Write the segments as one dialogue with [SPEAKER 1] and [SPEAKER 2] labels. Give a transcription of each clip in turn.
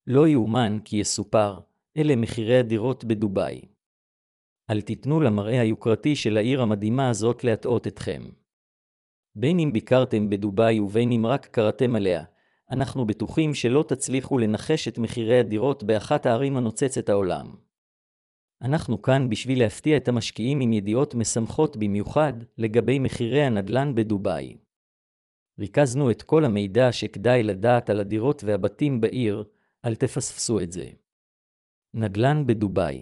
[SPEAKER 1] לא יאומן כי יסופר, אלה מחירי הדירות בדובאי. אל תיתנו למראה היוקרתי של העיר המדהימה הזאת להטעות אתכם. בין אם ביקרתם בדובאי ובין אם רק קראתם עליה, אנחנו בטוחים שלא תצליחו לנחש את מחירי הדירות באחת הערים הנוצצת העולם. אנחנו כאן בשביל להפתיע את המשקיעים עם ידיעות משמחות במיוחד לגבי מחירי הנדל"ן בדובאי. ריכזנו את כל המידע שכדאי לדעת על הדירות והבתים בעיר, אל תפספסו את זה. נדל"ן בדובאי.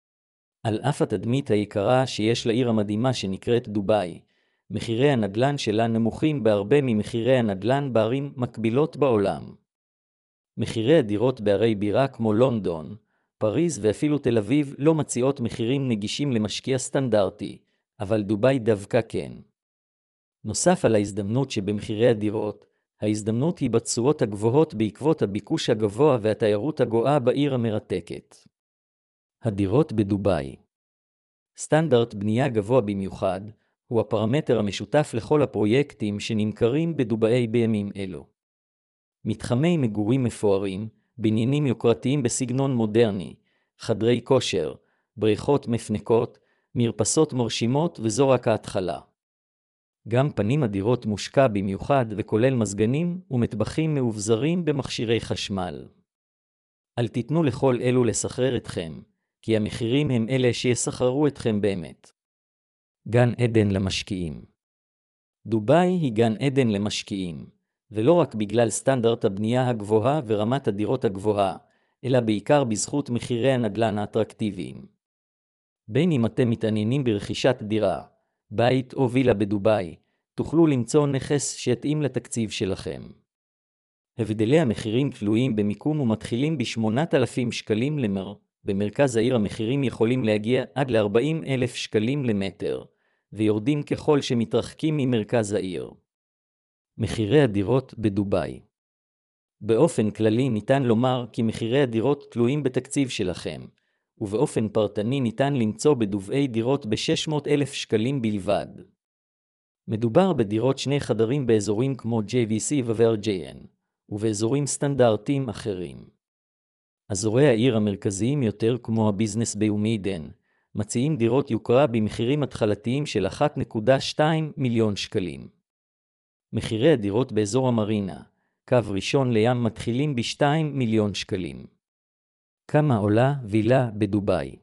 [SPEAKER 1] על אף התדמית היקרה שיש לעיר המדהימה שנקראת דובאי, מחירי הנדל"ן שלה נמוכים בהרבה ממחירי הנדל"ן בערים מקבילות בעולם. מחירי הדירות בערי בירה כמו לונדון, פריז ואפילו תל אביב לא מציעות מחירים נגישים למשקיע סטנדרטי, אבל דובאי דווקא כן. נוסף על ההזדמנות שבמחירי הדירות, ההזדמנות היא בתשואות הגבוהות בעקבות הביקוש הגבוה והתיירות הגואה בעיר המרתקת. הדירות בדובאי. סטנדרט בנייה גבוה במיוחד, הוא הפרמטר המשותף לכל הפרויקטים שנמכרים בדובאי בימים אלו. מתחמי מגורים מפוארים, בניינים יוקרתיים בסגנון מודרני, חדרי כושר, בריכות מפנקות, מרפסות מרשימות וזו רק ההתחלה. גם פנים הדירות מושקע במיוחד וכולל מזגנים ומטבחים מאובזרים במכשירי חשמל. אל תיתנו לכל אלו לסחרר אתכם, כי המחירים הם אלה שיסחררו אתכם באמת. גן עדן למשקיעים. דובאי היא גן עדן למשקיעים, ולא רק בגלל סטנדרט הבנייה הגבוהה ורמת הדירות הגבוהה, אלא בעיקר בזכות מחירי הנדל"ן האטרקטיביים. בין אם אתם מתעניינים ברכישת דירה, בית או וילה בדובאי, תוכלו למצוא נכס שיתאים לתקציב שלכם. הבדלי המחירים תלויים במיקום ומתחילים ב8,000 שקלים למ"ר. במרכז העיר המחירים יכולים להגיע עד ל40,000 שקלים למטר, ויורדים ככל שמתרחקים ממרכז העיר. מחירי הדירות בדובאי. באופן כללי ניתן לומר כי מחירי הדירות תלויים בתקציב שלכם, ובאופן פרטני ניתן למצוא בדובאי דירות ב600,000 שקלים בלבד. מדובר בדירות 2 חדרים באזורים כמו JVC ו-VRJN, ובאזורים סטנדרטיים אחרים. אזורי העיר המרכזיים יותר כמו הביזנס ביי ומיידן, מציעים דירות יוקרה במחירים התחלתיים של 1.2 מיליון שקלים. מחירי הדירות באזור המרינה, קו ראשון לים מתחילים ב2 מיליון שקלים. כמה עולה וילה בדובאי?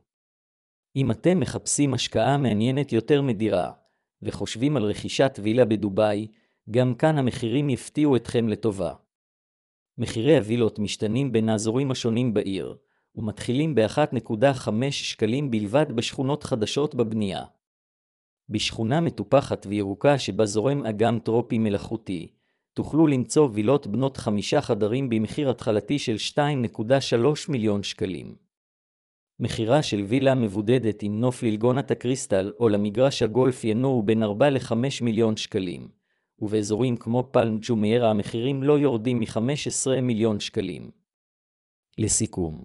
[SPEAKER 1] אם אתם מחפשים השקעה מעניינת יותר מדירה, וחושבים על רכישת וילה בדובאי, גם כאן המחירים יפתיעו אתכם לטובה. מחירי הווילות משתנים בין האזורים השונים בעיר, ומתחילים ב1.5 שקלים בלבד בשכונות חדשות בבנייה. בשכונה מטופחת וירוקה שבה זורם אגם טרופי מלאכותי, תוכלו למצוא וילות בנות 5 חדרים במחיר התחלתי של 2.3 מיליון שקלים. מחירה של וילה מבודדת עם נוף ללגונת הקריסטל או למגרש הגולף ינועו בין 4 ל-5 מיליון שקלים, ובאזורים כמו פלם ג'ומיירה המחירים לא יורדים מ-15 מיליון שקלים. לסיכום,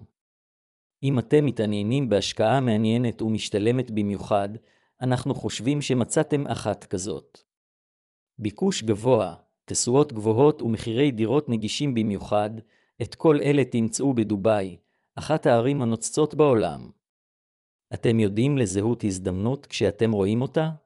[SPEAKER 1] אם אתם מתעניינים בהשקעה מעניינת ומשתלמת במיוחד, אנחנו חושבים שמצאתם אחת כזאת. ביקוש גבוה, תשואות גבוהות ומחירי דירות נגישים במיוחד, את כל אלה תמצאו בדובאי, אחת הערים הנוצצות בעולם. אתם יודעים לזהות הזדמנות כשאתם רואים אותה?